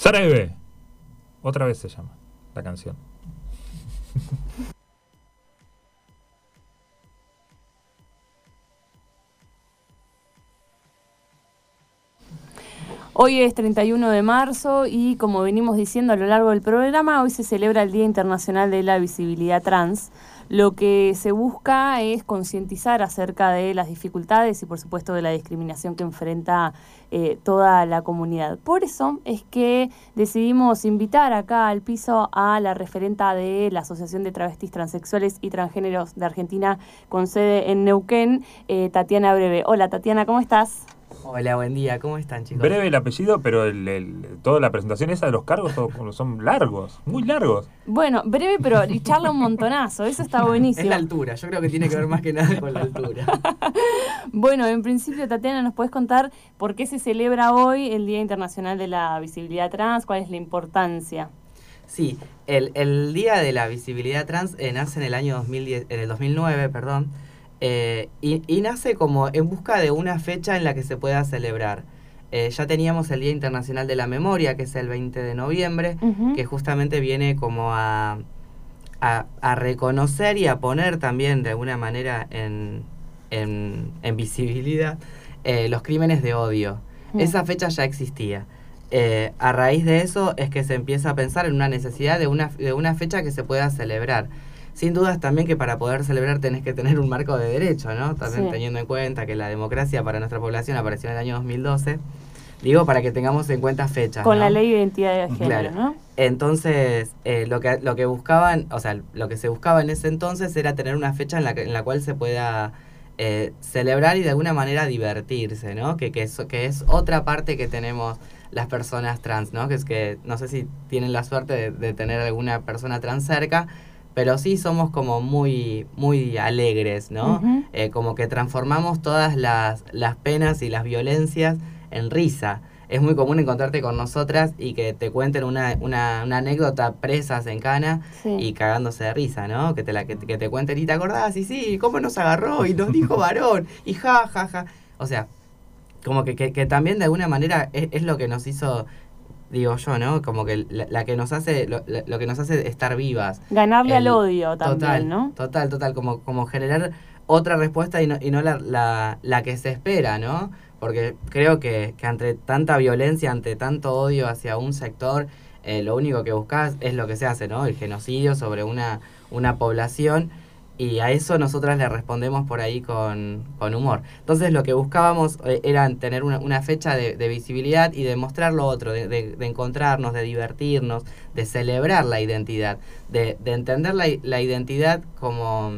Breve. Otra vez se llama la canción. Hoy es 31 de marzo y como venimos diciendo a lo largo del programa, hoy se celebra el Día Internacional de la Visibilidad Trans. Lo que se busca es concientizar acerca de las dificultades y por supuesto de la discriminación que enfrenta toda la comunidad. Por eso es que decidimos invitar acá al piso a la referenta de la Asociación de Travestis Transexuales y Transgéneros de Argentina con sede en Neuquén, Tatiana Breve. Hola Tatiana, ¿cómo estás? Hola, buen día, ¿cómo están, chicos? Breve el apellido, pero toda la presentación esa de los cargos son largos, muy largos. Bueno, breve, pero charla un montonazo, eso está buenísimo. Es la altura, yo creo que tiene que ver más que nada con la altura. Bueno, en principio, Tatiana, ¿nos podés contar por qué se celebra hoy el Día Internacional de la Visibilidad Trans? ¿Cuál es la importancia? Sí, el Día de la Visibilidad Trans nace en el año 2009, perdón. Y nace como en busca de una fecha en la que se pueda celebrar. Ya teníamos el Día Internacional de la Memoria, que es el 20 de noviembre, que justamente viene como a reconocer y a poner también de alguna manera en visibilidad los crímenes de odio. Esa fecha ya existía. A raíz de eso es que se empieza a pensar en una necesidad de una fecha que se pueda celebrar. Sin dudas también que para poder celebrar tenés que tener un marco de derecho, ¿no? También sí. Teniendo en cuenta que la democracia para nuestra población apareció en el año 2012. Digo, para que tengamos en cuenta fechas, con, ¿no?, la ley de identidad de género, claro, ¿no? Entonces, lo que buscaban, o sea, lo que se buscaba en ese entonces era tener una fecha en la cual se pueda celebrar y de alguna manera divertirse, ¿no? Que es otra parte que tenemos las personas trans, ¿no? Que es que, no sé si tienen la suerte de tener alguna persona trans cerca, pero sí somos como muy, muy alegres, ¿no? Como que transformamos todas las penas y las violencias en risa. Es muy común encontrarte con nosotras y que te cuenten una anécdota presas en cana, sí, y cagándose de risa, ¿no? Que te cuenten y te acordás y sí, cómo nos agarró y nos dijo varón y ja, ja, ja. O sea, como que también de alguna manera es lo que nos hizo, digo yo, ¿no? Como que la que nos hace, lo que nos hace estar vivas. Ganarle al odio también, total, ¿no? Total, como generar otra respuesta y no la que se espera, ¿no? Porque creo que ante tanta violencia, ante tanto odio hacia un sector, lo único que buscás es lo que se hace, ¿no? El genocidio sobre una población. Y a eso nosotras le respondemos por ahí con humor. Entonces lo que buscábamos era tener una fecha de visibilidad y de mostrar lo otro, de encontrarnos, de divertirnos, de celebrar la identidad, de entender la identidad como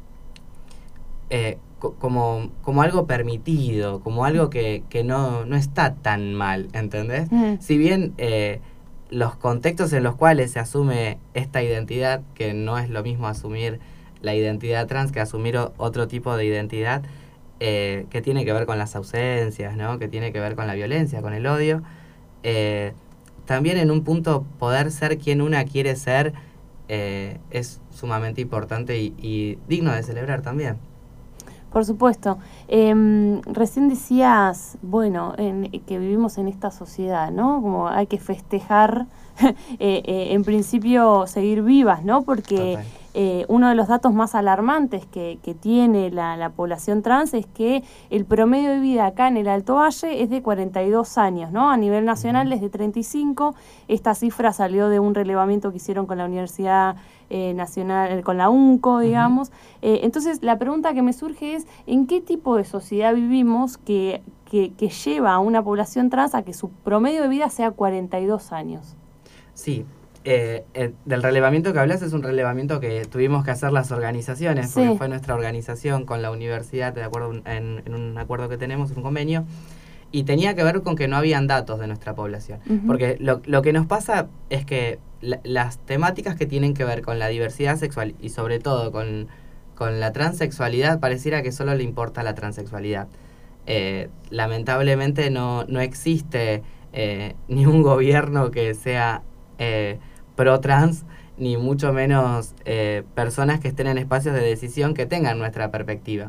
algo permitido, como algo que no está tan mal, ¿entendés? Si bien los contextos en los cuales se asume esta identidad, que no es lo mismo asumir la identidad trans que asumir otro tipo de identidad, que tiene que ver con las ausencias, ¿no? Que tiene que ver con la violencia, con el odio. También en un punto poder ser quien una quiere ser es sumamente importante y digno de celebrar también. Por supuesto. Recién decías, bueno, que vivimos en esta sociedad, ¿no? Como hay que festejar, en principio seguir vivas, ¿no? Porque uno de los datos más alarmantes que tiene la población trans es que el promedio de vida acá en el Alto Valle es de 42 años, ¿no? A nivel nacional es de 35. Esta cifra salió de un relevamiento que hicieron con la Universidad Nacional, con la UNCO, digamos. Entonces, la pregunta que me surge es, ¿en qué tipo de sociedad vivimos que lleva a una población trans a que su promedio de vida sea 42 años? Sí. Del relevamiento que hablas es un relevamiento que tuvimos que hacer las organizaciones, sí, porque fue nuestra organización con la universidad, de acuerdo en un acuerdo que tenemos, un convenio, y tenía que ver con que no habían datos de nuestra población. Porque lo que nos pasa es que las temáticas que tienen que ver con la diversidad sexual y sobre todo con la transexualidad, pareciera que solo le importa la transexualidad. Lamentablemente no existe ni un gobierno que sea pro-trans, ni mucho menos personas que estén en espacios de decisión que tengan nuestra perspectiva.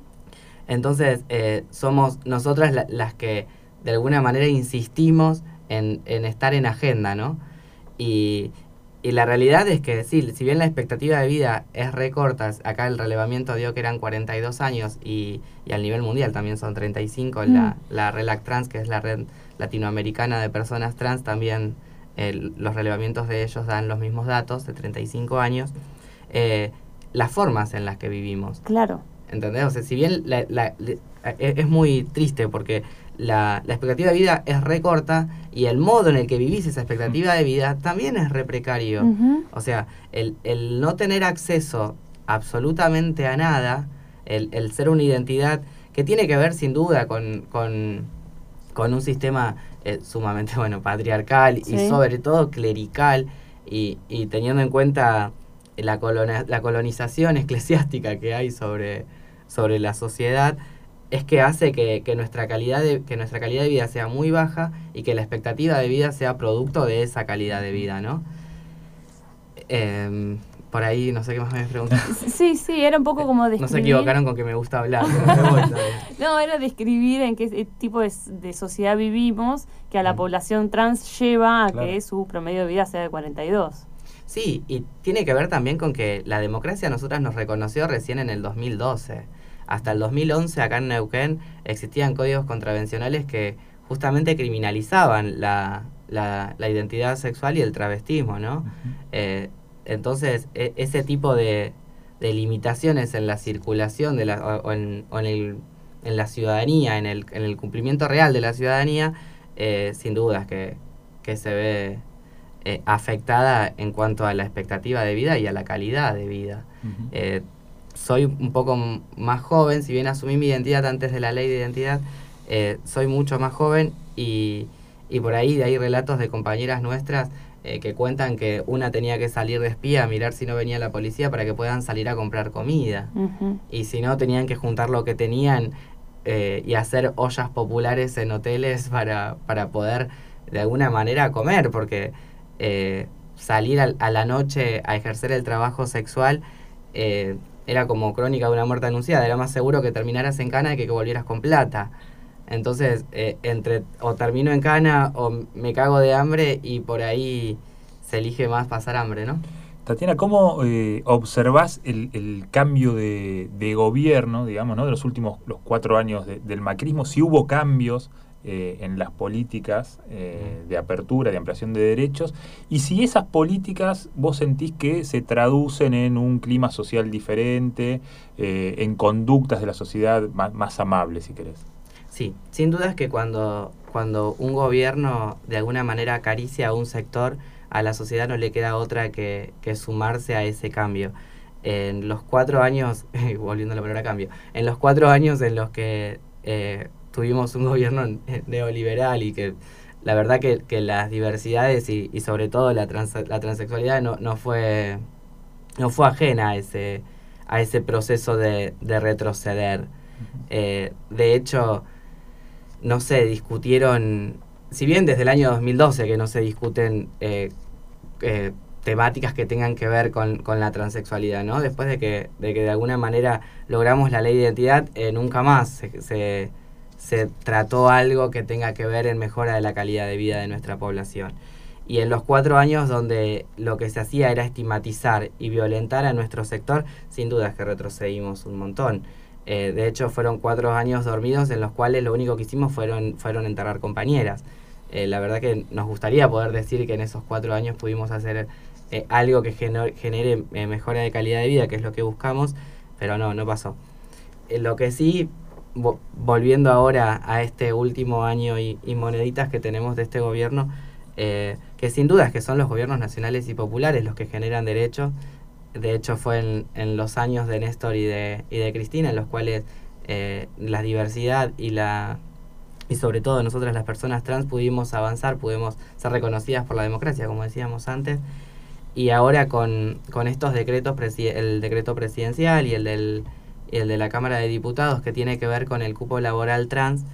Entonces, somos nosotras las que de alguna manera insistimos en estar en agenda, ¿no? Y la realidad es que sí, si bien la expectativa de vida es re corta, acá el relevamiento dio que eran 42 años y al nivel mundial también son 35, la RELAC Trans, que es la red latinoamericana de personas trans, también los relevamientos de ellos dan los mismos datos, de 35 años, las formas en las que vivimos. Claro. ¿Entendés? O sea, si bien es muy triste porque la expectativa de vida es re corta y el modo en el que vivís esa expectativa de vida también es re precario. O sea, el no tener acceso absolutamente a nada, el ser una identidad que tiene que ver sin duda con un sistema sumamente, patriarcal y sobre todo clerical y teniendo en cuenta la colonización eclesiástica que hay sobre la sociedad, es que hace que nuestra calidad de vida sea muy baja y que la expectativa de vida sea producto de esa calidad de vida, ¿no? Por ahí, no sé qué más me preguntaste. Sí, era un poco como describir... No se equivocaron con que me gusta hablar. No, era describir en qué tipo de sociedad vivimos, que a la población trans lleva a que su promedio de vida sea de 42. Sí, y tiene que ver también con que la democracia a nosotras nos reconoció recién en el 2012. Hasta el 2011 acá en Neuquén existían códigos contravencionales que justamente criminalizaban la identidad sexual y el travestismo, ¿no? Entonces, ese tipo de limitaciones en la circulación en la ciudadanía, en el cumplimiento real de la ciudadanía, sin dudas que se ve afectada en cuanto a la expectativa de vida y a la calidad de vida. Soy un poco más joven, si bien asumí mi identidad antes de la ley de identidad, soy mucho más joven y por ahí hay relatos de compañeras nuestras que cuentan que una tenía que salir de espía a mirar si no venía la policía para que puedan salir a comprar comida. Y si no, tenían que juntar lo que tenían y hacer ollas populares en hoteles para poder de alguna manera comer, porque salir a la noche a ejercer el trabajo sexual era como crónica de una muerte anunciada. Era más seguro que terminaras en cana que volvieras con plata. Entonces, entre o termino en cana o me cago de hambre y por ahí se elige más pasar hambre, ¿no? Tatiana, ¿cómo observás el cambio de gobierno, digamos, ¿no? De los 4 años del macrismo? Si hubo cambios en las políticas de apertura, de ampliación de derechos, y si esas políticas vos sentís que se traducen en un clima social diferente, en conductas de la sociedad más amables, si querés. Sí, sin duda es que cuando un gobierno de alguna manera acaricia a un sector, a la sociedad no le queda otra que sumarse a ese cambio. En los 4 años, volviendo a la palabra cambio, en los 4 años en los que tuvimos un gobierno neoliberal y que la verdad que las diversidades y sobre todo la transexualidad no fue ajena a ese proceso de retroceder. De hecho, no se discutieron, si bien desde el año 2012 que no se discuten temáticas que tengan que ver con la transexualidad, ¿no? Después de que de alguna manera logramos la ley de identidad, nunca más se trató algo que tenga que ver en mejora de la calidad de vida de nuestra población. Y en los 4 años donde lo que se hacía era estigmatizar y violentar a nuestro sector, sin duda es que retrocedimos un montón. De hecho, fueron 4 años dormidos en los cuales lo único que hicimos fueron enterrar compañeras. La verdad que nos gustaría poder decir que en esos 4 años pudimos hacer algo que genere mejora de calidad de vida, que es lo que buscamos, pero no pasó. Lo que sí, volviendo ahora a este último año y moneditas que tenemos de este gobierno, que sin duda es que son los gobiernos nacionales y populares los que generan derechos. De hecho, fue en los años de Néstor y de Cristina, en los cuales la diversidad y sobre todo nosotras las personas trans pudimos avanzar, pudimos ser reconocidas por la democracia, como decíamos antes. Y ahora con estos decretos, el decreto presidencial y el de la Cámara de Diputados, que tiene que ver con el cupo laboral trans,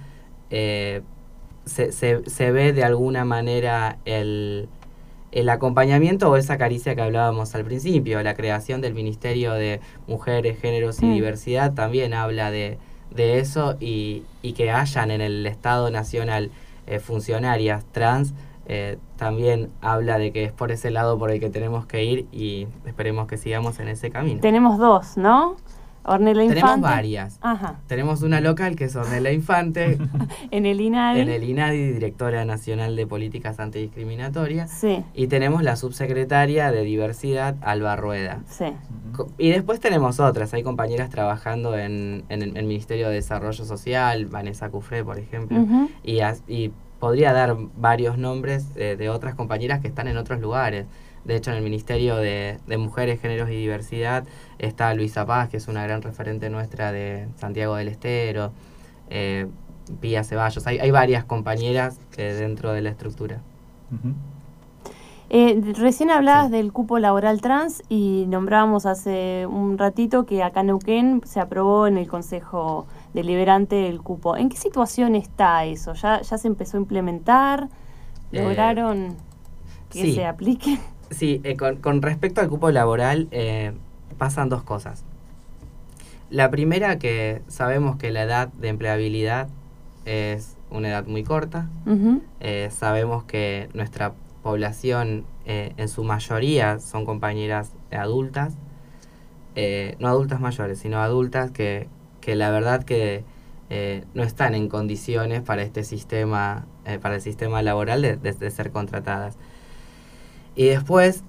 se ve de alguna manera el acompañamiento o esa caricia que hablábamos al principio. La creación del Ministerio de Mujeres, Géneros y Diversidad también habla de eso, y que hayan en el Estado Nacional funcionarias trans también habla de que es por ese lado por el que tenemos que ir y esperemos que sigamos en ese camino. Tenemos dos, ¿no? Ornella Infante. Tenemos varias. Ajá. Tenemos una local que es Ornella Infante, En el INADI. en el INADI, directora nacional de políticas antidiscriminatorias. Sí, Y tenemos la subsecretaria de diversidad, Alba Rueda. sí. Y después tenemos otras, hay compañeras trabajando en el Ministerio de Desarrollo Social, Vanessa Cufré, por ejemplo, Ujú. y podría dar varios nombres de otras compañeras que están en otros lugares. De hecho, en el Ministerio de Mujeres, Géneros y Diversidad está Luisa Paz, que es una gran referente nuestra de Santiago del Estero, Pía Ceballos. Hay varias compañeras dentro de la estructura. Ujú. Recién hablabas Sí. del cupo laboral trans y nombrábamos hace un ratito que acá en Neuquén se aprobó en el Consejo Deliberante el cupo. ¿En qué situación está eso? ¿Ya se empezó a implementar? ¿Lograron que sí. se aplique? Sí, con respecto al cupo laboral pasan dos cosas. La primera, que sabemos que la edad de empleabilidad es una edad muy corta. Ujú. Sabemos que nuestra población en su mayoría son compañeras adultas, no adultas mayores, sino adultas que la verdad que no están en condiciones para este sistema, para el sistema laboral de ser contratadas. Y después,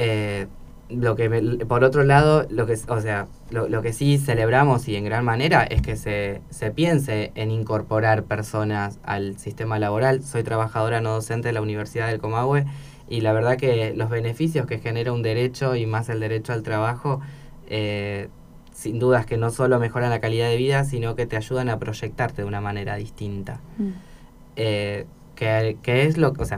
por otro lado, lo que sí celebramos y en gran manera es que se piense en incorporar personas al sistema laboral. Soy trabajadora no docente de la Universidad del Comahue y la verdad que los beneficios que genera un derecho y más el derecho al trabajo, sin dudas que no solo mejoran la calidad de vida, sino que te ayudan a proyectarte de una manera distinta. Que es lo que, o sea,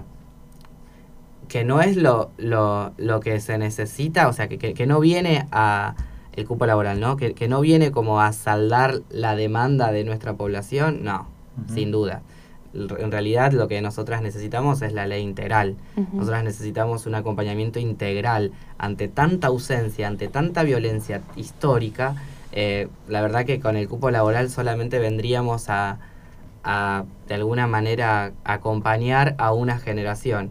que no es lo que se necesita, o sea, que no viene a el cupo laboral, ¿no? Que no viene como a saldar la demanda de nuestra población, no, sin duda. En realidad lo que nosotras necesitamos es la ley integral. Nosotras necesitamos un acompañamiento integral ante tanta ausencia, ante tanta violencia histórica. La verdad que con el cupo laboral solamente vendríamos a de alguna manera acompañar a una generación.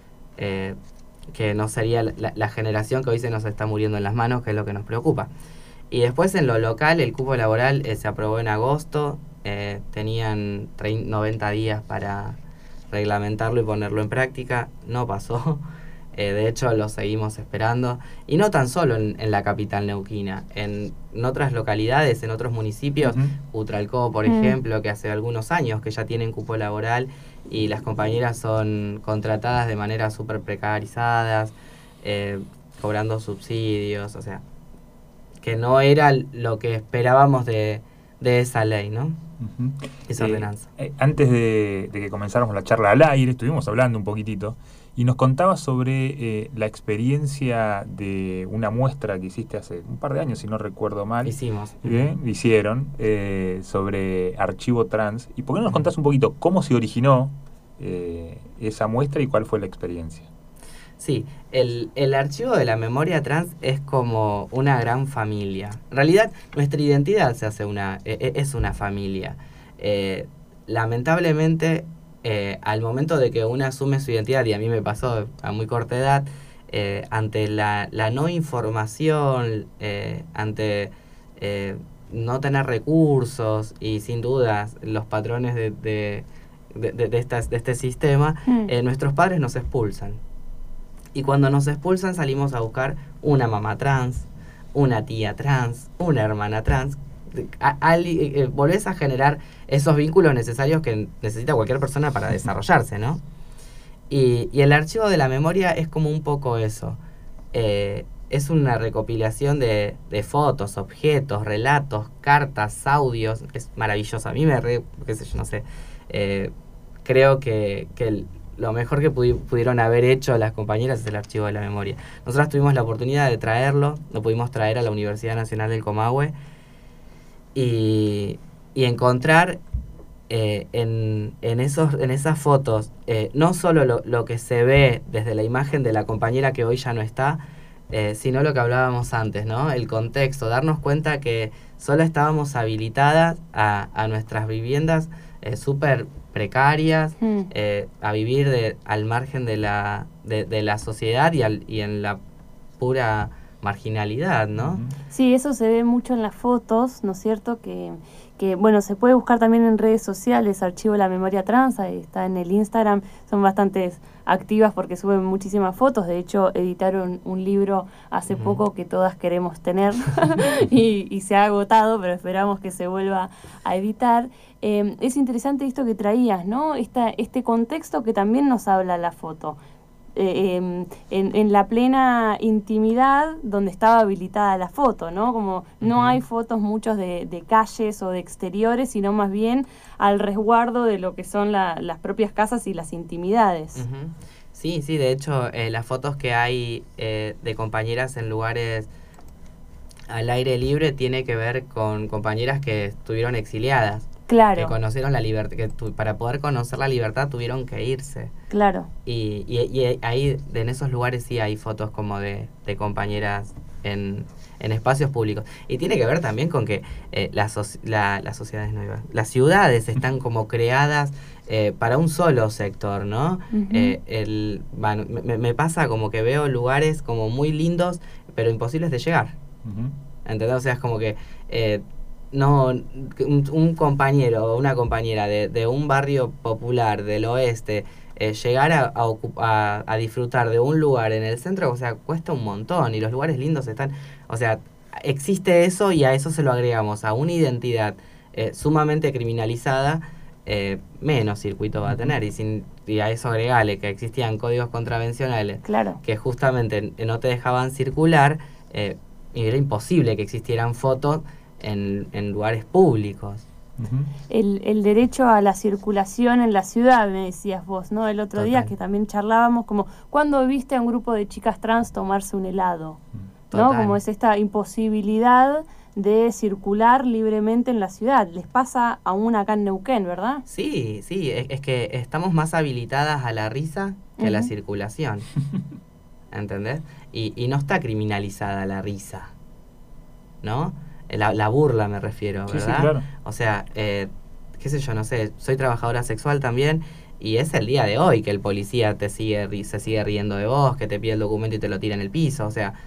Que no sería la generación que hoy se nos está muriendo en las manos, que es lo que nos preocupa. Y después en lo local, el cupo laboral se aprobó en agosto, tenían 90 días para reglamentarlo y ponerlo en práctica, no pasó, de hecho lo seguimos esperando, y no tan solo en la capital neuquina, en otras localidades, en otros municipios, Utralcó, por ejemplo, que hace algunos años que ya tienen cupo laboral, y las compañeras son contratadas de manera súper precarizadas, cobrando subsidios, o sea, que no era lo que esperábamos de esa ley, ¿no? Esa ordenanza. Antes de que comenzáramos la charla al aire, estuvimos hablando un poquitito, y nos contabas sobre la experiencia de una muestra que hiciste hace un par de años, si no recuerdo mal. Hicieron sobre archivo trans. ¿Y por qué no nos contás un poquito cómo se originó esa muestra y cuál fue la experiencia? Sí, el archivo de la memoria trans es como una gran familia. En realidad, nuestra identidad se hace es una familia. Lamentablemente, al momento de que uno asume su identidad, y a mí me pasó a muy corta edad, ante la no información, ante no tener recursos y sin dudas los patrones de este sistema, nuestros padres nos expulsan. Y cuando nos expulsan salimos a buscar una mamá trans, una tía trans, una hermana trans. Volvés a generar esos vínculos necesarios que necesita cualquier persona para desarrollarse, ¿no? Y el archivo de la memoria es como un poco eso. Es una recopilación de fotos, objetos, relatos, cartas, audios. Es maravilloso. A mí qué sé yo, no sé. Creo que lo mejor que pudieron haber hecho las compañeras es el archivo de la memoria. Nosotras tuvimos la oportunidad de traerlo, lo pudimos traer a la Universidad Nacional del Comahue y encontrar en esas fotos no solo lo que se ve desde la imagen de la compañera que hoy ya no está, sino lo que hablábamos antes, ¿no? El contexto, darnos cuenta que solo estábamos habilitadas a nuestras viviendas súper precarias, a vivir al margen de la sociedad y en la pura marginalidad, ¿no? Sí, eso se ve mucho en las fotos, ¿no es cierto? Que bueno, se puede buscar también en redes sociales, Archivo de la Memoria Trans, ahí está en el Instagram, son bastante activas porque suben muchísimas fotos, de hecho editaron un libro hace poco que todas queremos tener y se ha agotado, pero esperamos que se vuelva a editar. Es interesante esto que traías, ¿no? Este contexto que también nos habla la foto. En la plena intimidad donde estaba habilitada la foto, ¿no? Como no hay fotos muchos de calles o de exteriores, sino más bien al resguardo de lo que son las propias casas y las intimidades. Sí, de hecho, las fotos que hay de compañeras en lugares al aire libre tiene que ver con compañeras que estuvieron exiliadas. Claro. Que conocieron la libertad, para poder conocer la libertad tuvieron que irse. Claro. Y ahí, en esos lugares sí hay fotos como de compañeras en espacios públicos. Y tiene que ver también con que las sociedades nuevas, las ciudades están como creadas para un solo sector, ¿no? Me pasa como que veo lugares como muy lindos, pero imposibles de llegar. ¿Entendés? O sea, es como que... no, un compañero o una compañera de un barrio popular del oeste llegar a disfrutar de un lugar en el centro, o sea, cuesta un montón y los lugares lindos están, o sea, existe eso y a eso se lo agregamos a una identidad sumamente criminalizada, menos circuito va a tener y a eso agregale que existían códigos contravencionales que justamente no te dejaban circular y era imposible que existieran fotos en lugares públicos. El derecho a la circulación en la ciudad, me decías vos, ¿no? El otro día que también charlábamos como, ¿cuándo viste a un grupo de chicas trans tomarse un helado? ¿No? Como es esta imposibilidad de circular libremente en la ciudad. Les pasa aún acá en Neuquén, ¿verdad? Sí, es que estamos más habilitadas a la risa que a la circulación. ¿Entendés? Y no está criminalizada la risa, ¿no? La burla me refiero, ¿verdad? Sí, claro. O sea, qué sé yo, no sé, soy trabajadora sexual también y es el día de hoy que el policía se sigue riendo de vos, que te pide el documento y te lo tira en el piso, o sea,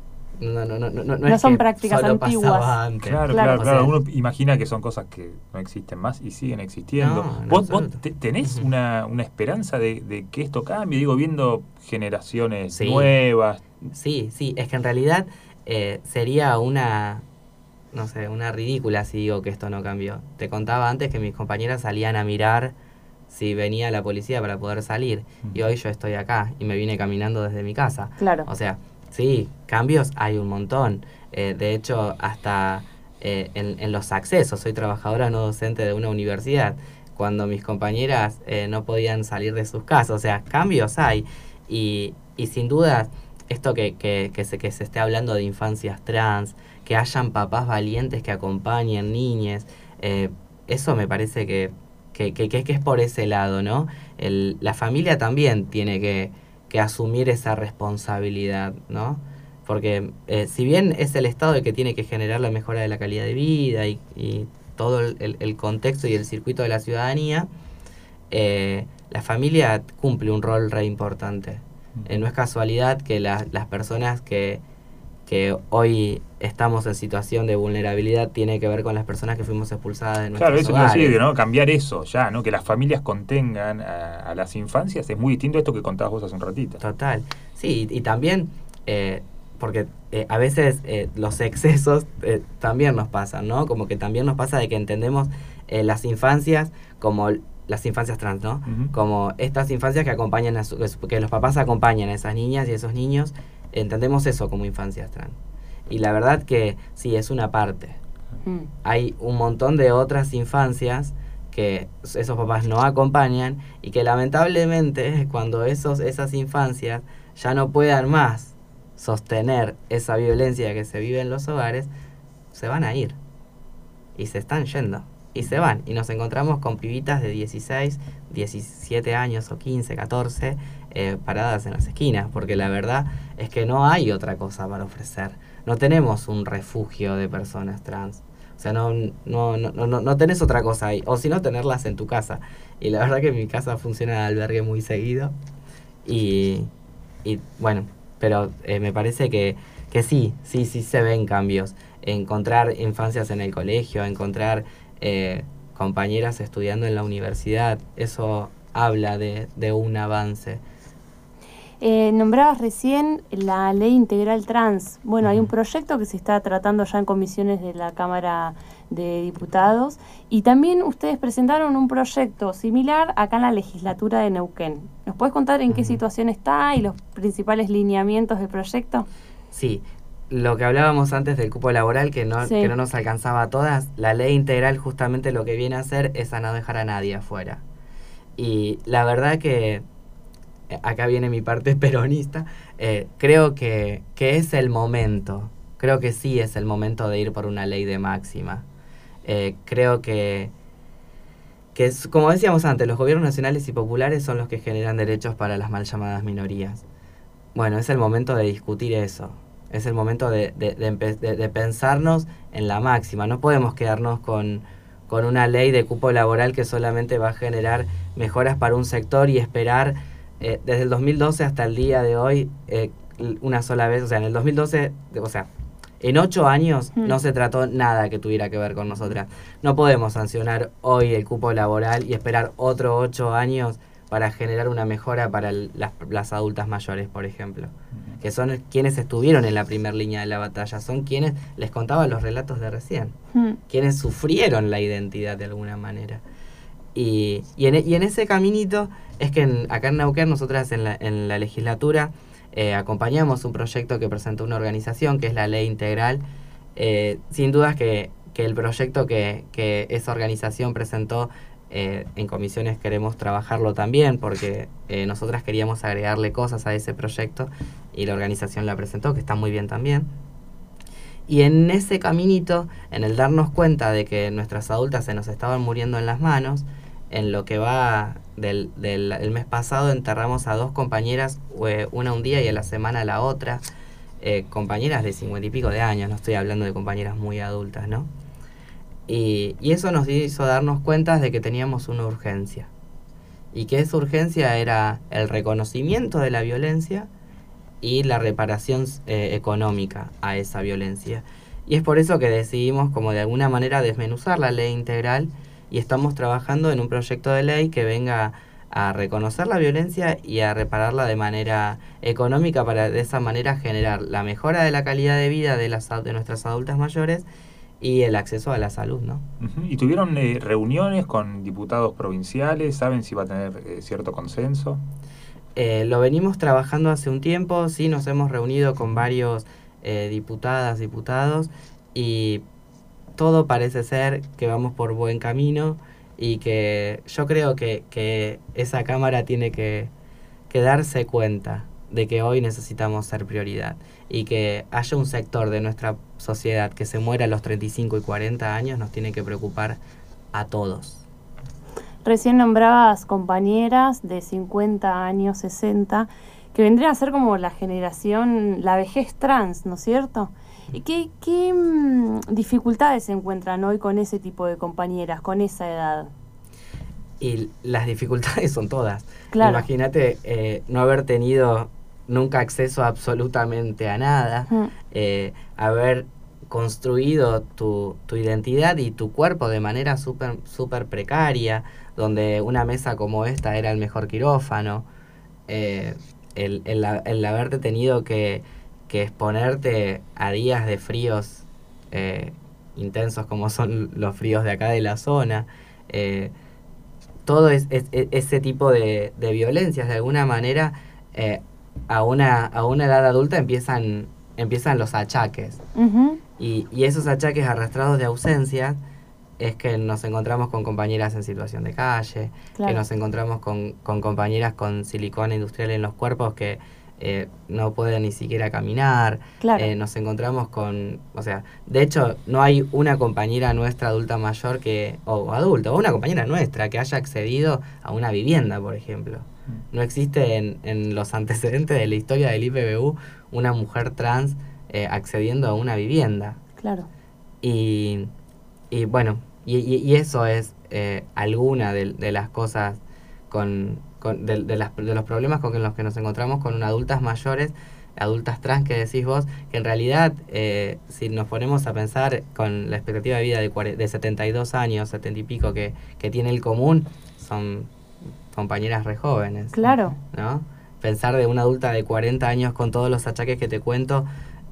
no es son que prácticas solo antiguas. pasaba antes. Claro. Uno imagina que son cosas que no existen más y siguen existiendo. ¿Vos tenés una esperanza de que esto cambie? Digo, viendo generaciones nuevas. Sí, es que en realidad sería una ridícula si digo que esto no cambió. Te contaba antes que mis compañeras salían a mirar si venía la policía para poder salir. Y hoy yo estoy acá y me vine caminando desde mi casa. Claro. O sea, sí, cambios hay un montón. De hecho, hasta en los accesos. Soy trabajadora no docente de una universidad. Cuando mis compañeras no podían salir de sus casas. O sea, cambios hay. Y sin duda, esto que se esté hablando de infancias trans, que hayan papás valientes que acompañen niñes, eso me parece que es por ese lado, ¿no? La familia también tiene que asumir esa responsabilidad, ¿no? Porque si bien es el Estado el que tiene que generar la mejora de la calidad de vida y todo el contexto y el circuito de la ciudadanía, la familia cumple un rol re importante. No es casualidad que las personas que hoy estamos en situación de vulnerabilidad tiene que ver con las personas que fuimos expulsadas de nuestros hogares. Claro, eso quiere decir, ¿no? Cambiar eso ya, ¿no? Que las familias contengan a las infancias es muy distinto a esto que contabas vos hace un ratito. Total. Sí, y también, porque a veces los excesos también nos pasan, ¿no? Como que también nos pasa de que entendemos las infancias como las infancias trans, ¿no? Como estas infancias que acompañan que los papás acompañan a esas niñas y a esos niños. Entendemos eso como infancias trans. Y la verdad que sí, es una parte. Hay un montón de otras infancias que esos papás no acompañan y que lamentablemente cuando esas infancias ya no puedan más sostener esa violencia que se vive en los hogares, se van a ir. Y se están yendo. Y se van. Y nos encontramos con pibitas de 16, 17 años o 15, 14... paradas en las esquinas, porque la verdad es que no hay otra cosa para ofrecer. No tenemos un refugio de personas trans. O sea, no tenés otra cosa ahí. O si no, tenerlas en tu casa. Y la verdad que mi casa funciona de albergue muy seguido. Y bueno, pero me parece que sí se ven cambios. Encontrar infancias en el colegio, encontrar compañeras estudiando en la universidad, eso habla de un avance. Nombrabas recién la ley integral trans. Bueno, hay un proyecto que se está tratando ya en comisiones de la Cámara de Diputados y también ustedes presentaron un proyecto similar acá en la legislatura de Neuquén. ¿Nos puedes contar en qué situación está y los principales lineamientos del proyecto? Sí, lo que hablábamos antes del cupo laboral, que no nos alcanzaba a todas, la ley integral justamente lo que viene a hacer es a no dejar a nadie afuera. Y la verdad que acá viene mi parte peronista, creo que es el momento, creo que sí es el momento de ir por una ley de máxima. Creo que es, como decíamos antes, los gobiernos nacionales y populares son los que generan derechos para las mal llamadas minorías. Bueno, es el momento de discutir eso, es el momento de pensarnos en la máxima. No podemos quedarnos con una ley de cupo laboral que solamente va a generar mejoras para un sector y esperar desde el 2012 hasta el día de hoy una sola vez. O sea, en el 2012, o sea, en 8 años no se trató nada que tuviera que ver con nosotras. No podemos sancionar hoy el cupo laboral y esperar otros 8 años para generar una mejora para las adultas mayores, por ejemplo, que son quienes estuvieron en la primera línea de la batalla, son quienes, les contaba los relatos de recién, quienes sufrieron la identidad de alguna manera. Y en ese caminito es que acá en Neuquén nosotras en la legislatura acompañamos un proyecto que presentó una organización que es la Ley Integral. Sin dudas que el proyecto que esa organización presentó en comisiones queremos trabajarlo también porque nosotras queríamos agregarle cosas a ese proyecto y la organización la presentó, que está muy bien también. Y en ese caminito, en el darnos cuenta de que nuestras adultas se nos estaban muriendo en las manos, en lo que va del mes pasado enterramos a 2 compañeras, una un día y a la semana la otra, compañeras de 50 y pico de años, no estoy hablando de compañeras muy adultas, ¿no? Y eso nos hizo darnos cuenta de que teníamos una urgencia. Y que esa urgencia era el reconocimiento de la violencia y la reparación económica a esa violencia. Y es por eso que decidimos como de alguna manera desmenuzar la ley integral y estamos trabajando en un proyecto de ley que venga a reconocer la violencia y a repararla de manera económica para de esa manera generar la mejora de la calidad de vida de nuestras adultas mayores y el acceso a la salud, ¿no? ¿Y tuvieron reuniones con diputados provinciales? ¿Saben si va a tener cierto consenso? Lo venimos trabajando hace un tiempo, sí, nos hemos reunido con varios diputadas, diputados, y todo parece ser que vamos por buen camino y que yo creo que esa Cámara tiene que darse cuenta de que hoy necesitamos ser prioridad y que haya un sector de nuestra sociedad que se muera a los 35 y 40 años nos tiene que preocupar a todos. Recién nombrabas compañeras de 50 años, 60, que vendrían a ser como la generación, la vejez trans, ¿no es cierto? ¿Y qué dificultades se encuentran hoy con ese tipo de compañeras, con esa edad? Y las dificultades son todas. Claro. Imagínate no haber tenido nunca acceso absolutamente a nada, haber construido tu identidad y tu cuerpo de manera súper precaria, donde una mesa como esta era el mejor quirófano, el haberte tenido que exponerte a días de fríos intensos como son los fríos de acá de la zona, todo ese tipo de violencias de alguna manera a una edad adulta empiezan los achaques. Y esos achaques arrastrados de ausencia es que nos encontramos con compañeras en situación de calle, claro, que nos encontramos con compañeras con silicona industrial en los cuerpos que no pueden ni siquiera caminar, claro. Nos encontramos con, o sea, de hecho no hay una compañera nuestra adulta mayor o una compañera nuestra que haya accedido a una vivienda, por ejemplo. No existe en los antecedentes de la historia del IPBU una mujer trans accediendo a una vivienda. Claro. Y Y bueno, y eso es alguna de las cosas de los problemas con los que nos encontramos con adultas mayores, adultas trans que decís vos, que en realidad, si nos ponemos a pensar con la expectativa de vida de 72 años, 70 y pico que tiene el común, son compañeras re jóvenes. Claro. ¿No? Pensar de una adulta de 40 años con todos los achaques que te cuento,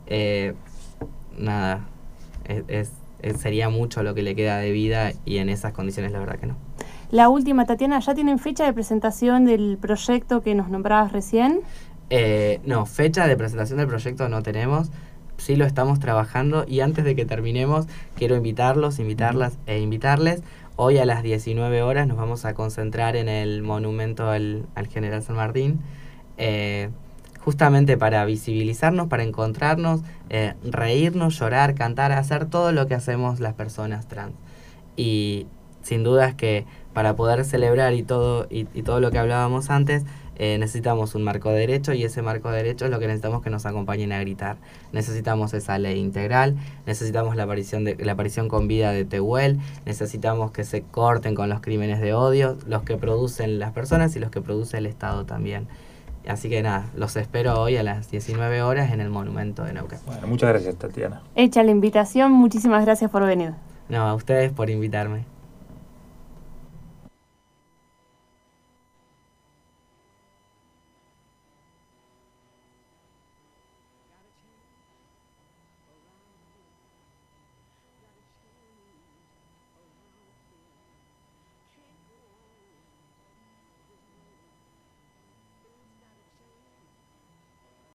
nada, sería mucho lo que le queda de vida y en esas condiciones la verdad que no. La última, Tatiana, ¿ya tienen fecha de presentación del proyecto que nos nombrabas recién? No, fecha de presentación del proyecto no tenemos, sí lo estamos trabajando y antes de que terminemos quiero invitarles. Hoy a las 19 horas nos vamos a concentrar en el monumento al General San Martín, justamente para visibilizarnos, para encontrarnos, reírnos, llorar, cantar, hacer todo lo que hacemos las personas trans. Y sin duda es que para poder celebrar y todo lo que hablábamos antes, necesitamos un marco de derecho y ese marco de derecho es lo que necesitamos que nos acompañen a gritar. Necesitamos esa ley integral, necesitamos la aparición con vida de Tehuel, necesitamos que se corten con los crímenes de odio, los que producen las personas y los que produce el Estado también. Así que nada, los espero hoy a las 19 horas en el Monumento de Neuquén. Bueno, muchas gracias, Tatiana. Hecha la invitación, muchísimas gracias por venir. No, a ustedes por invitarme.